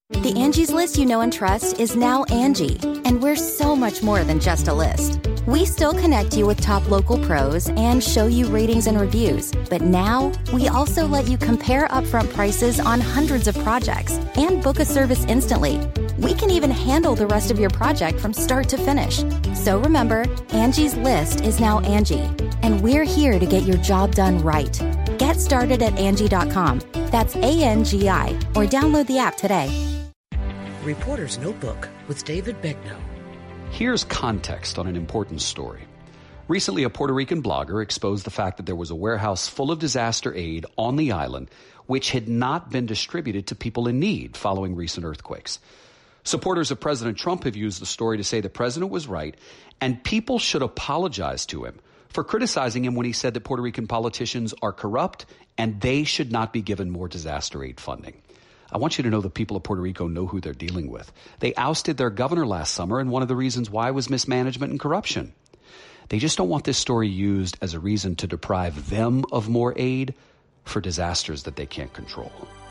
The Angie's List you know and trust is now Angie, and we're so much more than just a list. We still connect you with top local pros and show you ratings and reviews, but now we also let you compare upfront prices on hundreds of projects and book a service instantly. We can even handle the rest of your project from start to finish. So remember, Angie's List is now Angie, and we're here to get your job done right. Get started at Angie.com. That's ANGI, or download the app today. Reporter's Notebook with David Begnaud. Here's context on an important story. Recently, a Puerto Rican blogger exposed the fact that there was a warehouse full of disaster aid on the island, which had not been distributed to people in need following recent earthquakes. Supporters of President Trump have used the story to say the president was right, and people should apologize to him for criticizing him when he said that Puerto Rican politicians are corrupt and they should not be given more disaster aid funding. I want you to know the people of Puerto Rico know who they're dealing with. They ousted their governor last summer, and one of the reasons why was mismanagement and corruption. They just don't want this story used as a reason to deprive them of more aid for disasters that they can't control.